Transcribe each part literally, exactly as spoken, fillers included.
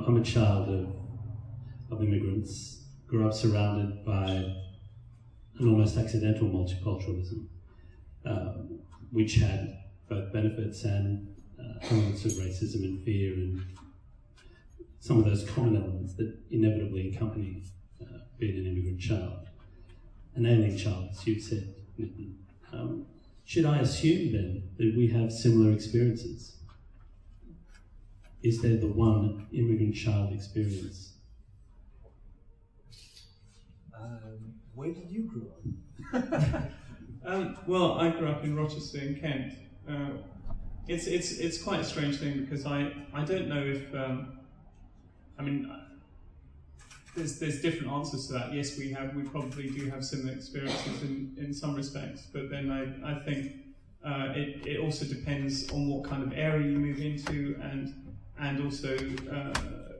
I'm a child of, of immigrants, grew up surrounded by an almost accidental multiculturalism, uh, which had both benefits and uh, elements of racism and fear and some of those common elements that inevitably accompany uh, being an immigrant child. An alien child, as you said, Nitin. Um, should I assume then that we have similar experiences? Is there the one immigrant child experience? Um, where did you grow up? um, well, I grew up in Rochester in Kent. Uh, it's it's it's quite a strange thing because I, I don't know if um, I mean there's there's different answers to that. Yes, we have we probably do have similar experiences in, in some respects, but then I I think uh, it it also depends on what kind of area you move into and and also. Uh,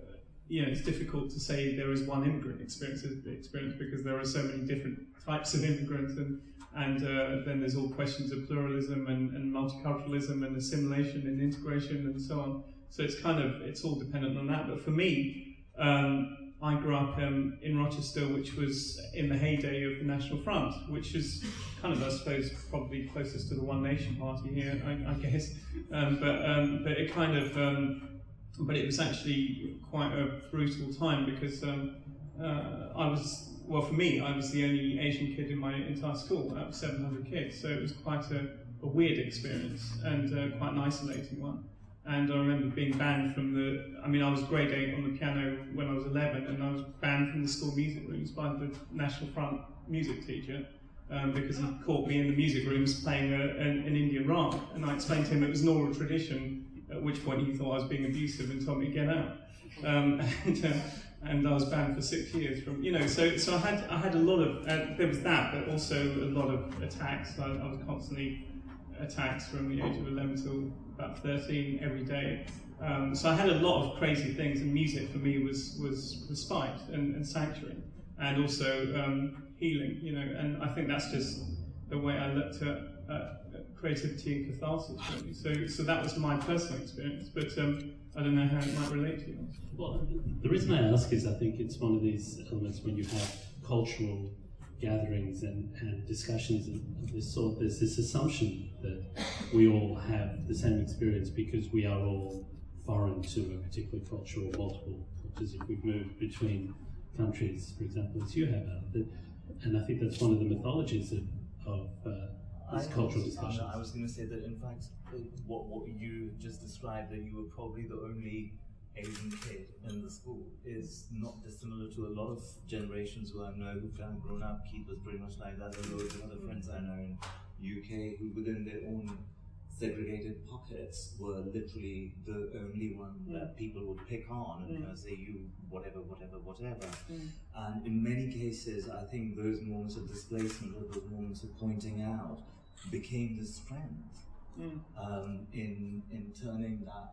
You know, it's difficult to say there is one immigrant experience, experience because there are so many different types of immigrants, and and uh, then there's all questions of pluralism and, and multiculturalism and assimilation and integration and so on. So it's kind of it's all dependent on that. But for me, um, I grew up um, in Rochester, which was in the heyday of the National Front, which is kind of, I suppose, probably closest to the One Nation Party here, I, I guess. Um, but um, but it kind of um, But it was actually quite a brutal time because um, uh, I was, well for me, I was the only Asian kid in my entire school out of seven hundred kids, so it was quite a, a weird experience and uh, quite an isolating one. And I remember being banned from the, I mean I was grade eight on the piano when I was eleven, and I was banned from the school music rooms by the National Front music teacher um, because he caught me in the music rooms playing a, an, an Indian rag, and I explained to him it was an oral tradition, at which point he thought I was being abusive and told me to get out. Um, and, uh, and I was banned for six years from, you know, so so I had I had a lot of, uh, there was that, but also a lot of attacks. I, I was constantly attacked from the age of eleven till about thirteen every day. Um, so I had a lot of crazy things, and music for me was, was respite and, and sanctuary, and also um, healing, you know, and I think that's just the way I looked at uh, creativity and catharsis, really. So, so that was my personal experience, but um, I don't know how it might relate to you. Well, the reason I ask is I think it's one of these elements when you have cultural gatherings and, and discussions of this sort, there's this assumption that we all have the same experience because we are all foreign to a particular culture or multiple cultures if we've moved between countries, for example, as you have. And I think that's one of the mythologies of, of uh, This I cultural was, discussions. I was going to say that, in fact, what what you just described, that you were probably the only Asian kid in the school, is not dissimilar to a lot of generations who I know who've kind of grown up. Keith was pretty much like that. There are loads of other friends I know in U K who, within their own segregated pockets, were literally the only one mm. that people would pick on and mm. kind of say, you, whatever, whatever, whatever. Mm. And in many cases, I think those moments of displacement or those moments of pointing out became the strength mm. um, in in turning that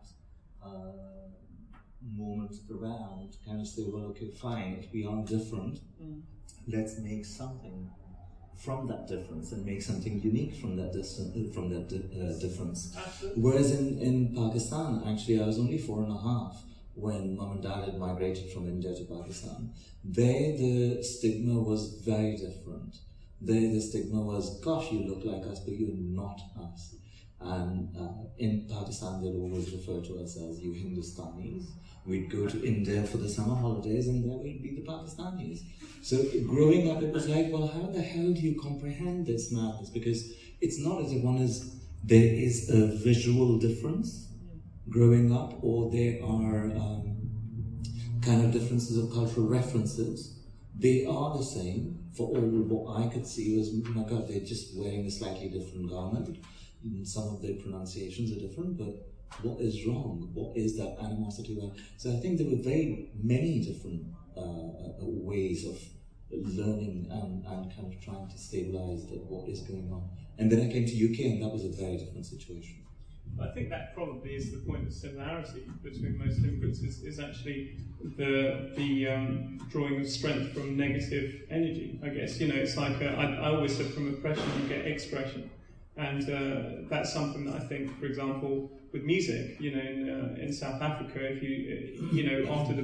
uh, moment around to kind of say, well, okay, fine, if we are different, Mm. let's make something from that difference and make something unique from that distance, from that di- uh, difference. Absolutely. Whereas in, in Pakistan, actually, I was only four and a half when mum and dad had migrated from India to Pakistan. There, the stigma was very different. There, the stigma was, gosh, you look like us, but you're not us. And uh, in Pakistan, they'd always refer to us as you Hindustanis. We'd go to India for the summer holidays, and there we'd be the Pakistanis. So growing up, it was like, well, how the hell do you comprehend this madness? Because it's not as if one is, there is a visual difference growing up, or there are um, kind of differences of cultural references. They are the same. For all what I could see was, oh my God, they're just wearing a slightly different garment. Some of their pronunciations are different, but what is wrong? What is that animosity? So I think there were very many different uh, ways of learning and, and kind of trying to stabilize that what is going on. And then I came to U K, and that was a very different situation. I think that probably is the point of similarity between most immigrants is, is actually the the um, drawing of strength from negative energy. I guess, you know, it's like uh, I, I always said from oppression you get expression, and uh, that's something that I think, for example, with music, you know, in, uh, in South Africa, if you you know after the